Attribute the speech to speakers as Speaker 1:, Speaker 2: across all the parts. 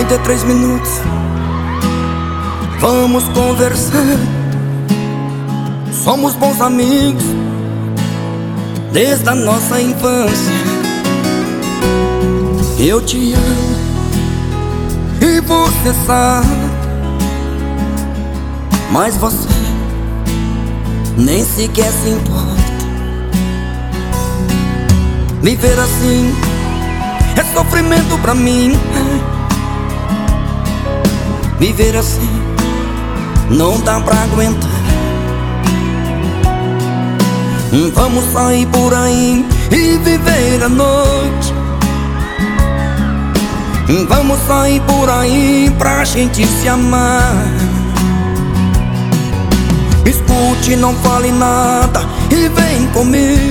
Speaker 1: ter 3 minutos, vamos conversar. Somos bons amigos desde a nossa infância. Eu te amo e você sabe, mas você nem sequer se importa. Viver assim é sofrimento pra mim. Viver assim não dá pra aguentar. Vamos sair por aí e viver a noite. Vamos sair por aí pra gente se amar. Escute, não fale nada e vem comigo.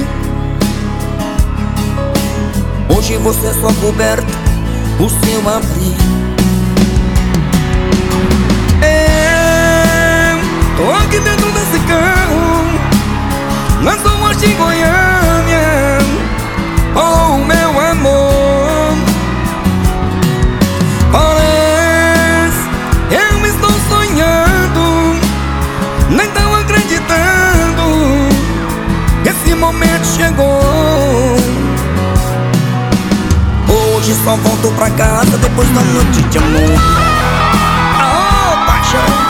Speaker 1: Hoje você é só coberta, o seu abrigo. Eu tô aqui dentro desse carro, nas ruas de Goiânia. Oh, meu amor, parece eu estou sonhando, nem tão acreditando. Esse momento chegou. Hoje só volto pra casa depois da noite de amor. Oh, paixão.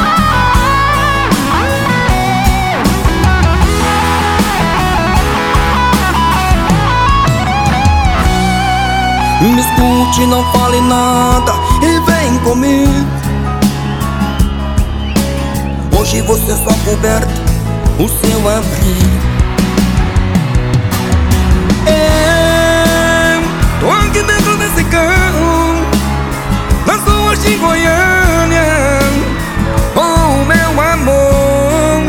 Speaker 1: Me escute, não fale nada e vem comigo. Hoje você só coberta, o seu abrigo. Tô aqui dentro desse carro, nas ruas de Goiânia. Oh, meu amor,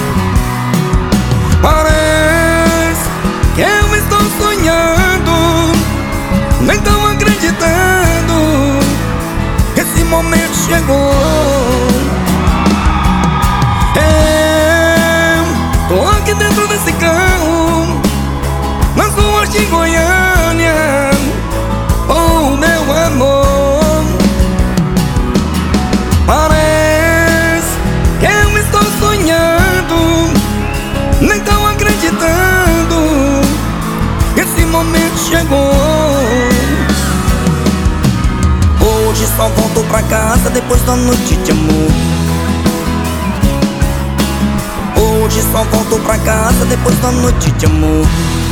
Speaker 1: parece que eu estou sonhando, nem tão acreditando. Esse momento chegou. Eu tô aqui dentro desse carro, nas ruas de Goiânia. Oh, meu amor, parece que eu estou sonhando, nem tão acreditando. Esse momento chegou. Hoje só volto pra casa depois da noite de amor. Hoje só volto pra casa depois da noite de amor.